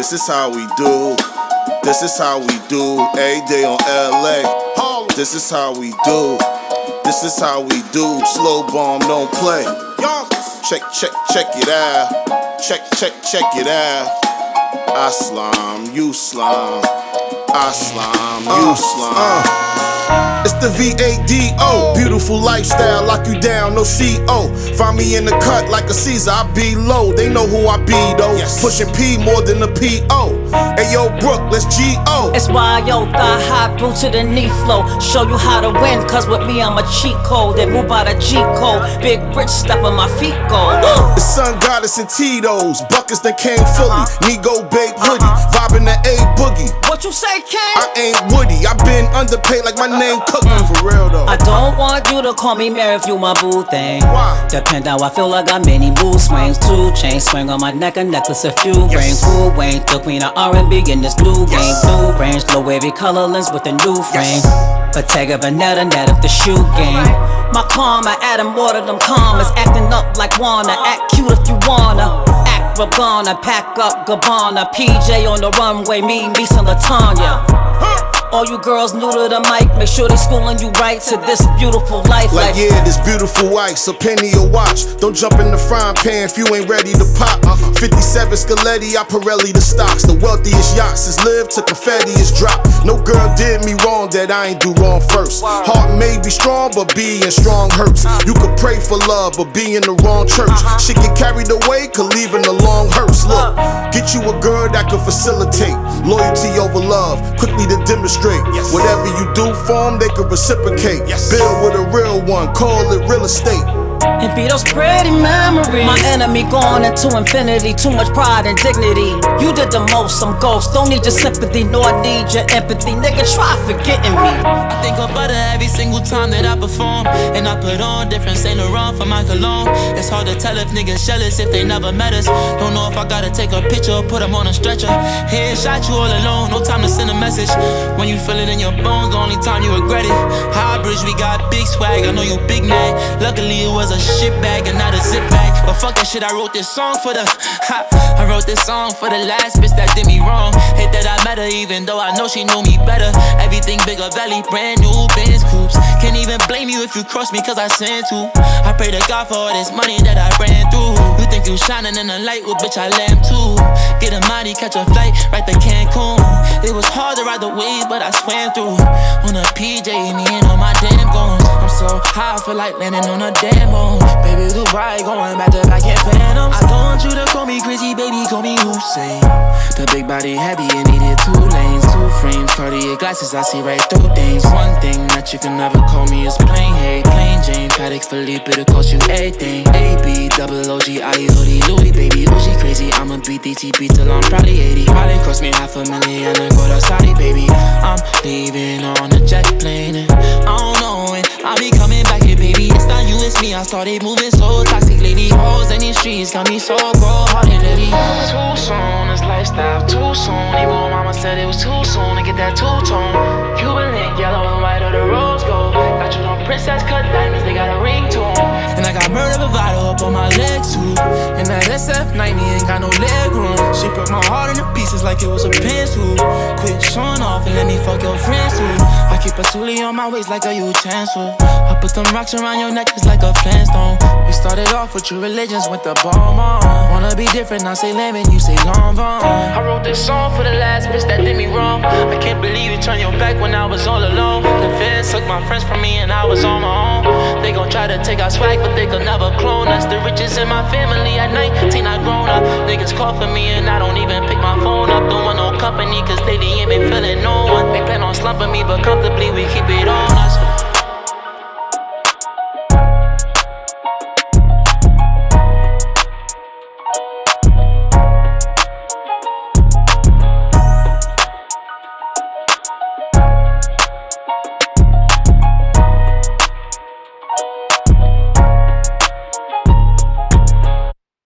This is how we do. This is how we do. Every day on LA. This is how we do. This is how we do. Slow bomb, don't play. Check it out. Check it out. I slime, you slime. I slime, you slime. It's the VADO, beautiful lifestyle, lock you down, no CO. Find me in the cut like a Caesar, I be low. They know who I be though. Pushing P more than the PO. Hey yo, Brooke, let's GO. It's why yo, thigh high, boot to the knee flow. Show you how to win, cause with me I'm a cheat code. That move by the G code. Big rich step on my feet go. The sun goddess and Tito's, buckets that came fully. Nego babe hoodie, vibing the A boogie. What you say, King? I ain't Woody, I been underpaid like my name Cookie. For real though. I don't want you to call me Mary if you my boo thing. Why? Depend how I feel, I got many mood swings. 2 chains swing on my neck, a necklace, a few rings. Who Wayne, the queen of R&B in this new game. Blue range, low wavy color lens with a new frame. Bottega Veneta, net up the shoe game. My karma, Adam water them commas. Acting up like wanna, act cute if you wanna. Act Rabana, pack up Gabbana. PJ on the runway, me and Latanya. All you girls new to the mic, make sure they schooling you right to this beautiful life. Like yeah, this beautiful ice, a penny a watch. Don't jump in the frying pan if you ain't ready to pop. 57 Scaletti, I Pirelli the stocks. The wealthiest yachts is live to confetti is drop. No girl did me wrong that I ain't do wrong first. Heart may be strong, but being strong hurts. You could pray for love, but be in the wrong church. Shit get carried away, could leave in a long hearse. Look, get you a girl that can facilitate loyalty over love, quickly to demonstrate. Whatever you do for them, they can reciprocate. Build with a real one, call it real estate. It be those pretty memories. My enemy going into infinity. Too much pride and dignity. You did the most, I'm ghost. Don't need your sympathy, nor I need your empathy. Nigga, try forgetting me. I think about her every single time that I perform. And I put on different Saint Laurent for my cologne. It's hard to tell if niggas jealous if they never met us. Don't know if I gotta take a picture or put them on a stretcher. Headshot you all alone, no time to send a message. When you feel it in your bones, the only time you regret it. High bridge, we got big swag, I know you big mad. Luckily it was a shit bag and not a zip bag. But fuck that shit, I wrote this song for the I wrote this song for the last bitch that did me wrong. Hate that I met her even though I know she knew me better. Everything bigger valley, brand new Benz coupes. Can't even blame you if you cross me cause I sin too. I pray to God for all this money that I ran through. You think you shining in the light, well bitch I lamb too. Get a mighty, catch a flight, right to Cancun. It was hard to ride the wave but I swam through. On a PJ, me and all my damn goons. I'm so high, I feel like landing on a damn moon. Baby, Dubai, going back to back in Phantoms. I don't want you to call me crazy, baby, call me Hussein. The big body heavy, it needed 2 lanes, 2 frames, Cartier glasses, I see right through things. One thing that you can never call me is plain hate. Plain Jane, Patek Philippe, it'll cost you everything. AB, double OG, I hoodie, Louis, baby, Uzi crazy. I'ma beat DTP till I'm probably 80. Probably cost me $500,000 and go to Saudi, baby. I'm leaving on a jet plane and I don't know when I'll be coming back here, baby. It's not you, it's me. I started moving so toxic lately. Hoes in these streets got me so cold-hearted lately. Too soon, this lifestyle too soon. Even mama said it was too soon to get that two-tone. Cuban link, yellow and white, or the rose gold. Got you on princess cut diamonds, they got a ring to 'em. And I got murder bravado up on my legs too. And that SF90 ain't got no leg room. She broke my heart into pieces like it was a pencil. Quit showing off and let me fuck your friends too. I keep a toolie on my waist like a utensil. I put them rocks around your neck just like a flintstone. We started off with your religions, went the bomb on. Wanna be different, I say lemon, you say long vaughn. I wrote this song for the last bitch that did me wrong. I can't believe you turned your back when I was all alone. The feds took my friends from me and I was on my own. They gon' try to take our swag, but they could never clone us. The riches in my family at 19, I grown up. Niggas call for me and I don't even pick my phone up. Don't want no company, cause lately ain't been feeling no one. They plan on slumping me, but comfortably we keep it